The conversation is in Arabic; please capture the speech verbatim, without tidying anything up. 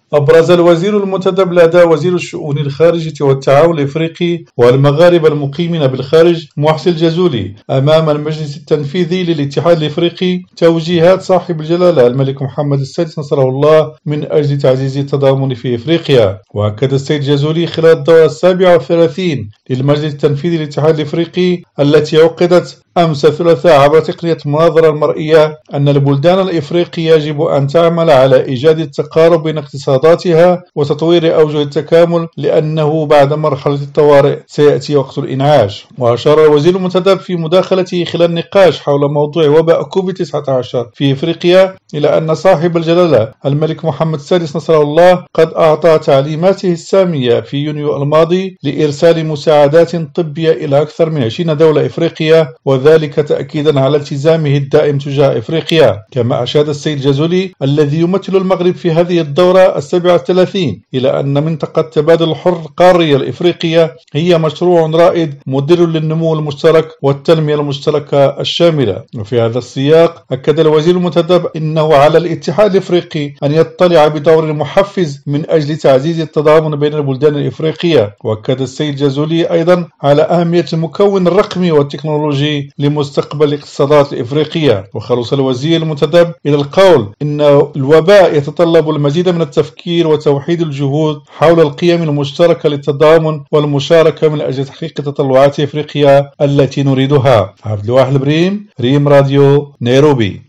أبرز الوزير المنتدب لدى وزير الشؤون الخارجية والتعاون الإفريقي والمغاربة المقيمين بالخارج محسن الجزولي أمام المجلس التنفيذي للاتحاد الإفريقي توجيهات صاحب الجلالة الملك محمد السادس نصره الله من أجل تعزيز التضامن في إفريقيا. وأكد السيد الجزولي خلال الدورة السابعة والثلاثين للمجلس التنفيذي للاتحاد الإفريقي التي عقدت أمس الثلاثاء عبر تقنية المناظرة المرئية أن البلدان الإفريقية يجب أن تعمل على إيجاد التقارب بين اقتصاداتها وتطوير أوجه التكامل لأنه بعد مرحلة الطوارئ سيأتي وقت الإنعاش. وأشار الوزير المنتدب في مداخلته خلال النقاش حول موضوع وباء كوفيد تسعة عشر في إفريقيا إلى أن صاحب الجلالة الملك محمد السادس نصره الله قد أعطى تعليماته السامية في يونيو الماضي لإرسال مساعدات طبية إلى أكثر من عشرين دولة إفريقية، وذلك تأكيدا على التزامه الدائم تجاه إفريقيا. كما أشاد السيد الجزولي الذي يمثل المغرب في هذه الدورة السابعة والثلاثين إلى أن منطقة تبادل الحر القارية الإفريقية هي مشروع رائد مدر للنمو المشترك والتنمية المشتركة الشاملة. وفي هذا السياق أكد الوزير المنتدب أنه على الاتحاد الإفريقي أن يطلع بدور محفز من أجل تعزيز التضامن بين البلدان الإفريقية. وأكد السيد الجزولي أيضا على أهمية المكون الرقمي والتكنولوجي لمستقبل الاقتصادات الإفريقية. وخلص الوزير المنتدب إلى القول إن الوباء يتطلب المزيد من التفكير وتوحيد الجهود حول القيم المشتركة للتضامن والمشاركة من أجل تحقيق تطلعات إفريقيا التي نريدها. عبد الواحد البريم، ريم راديو، نيروبي.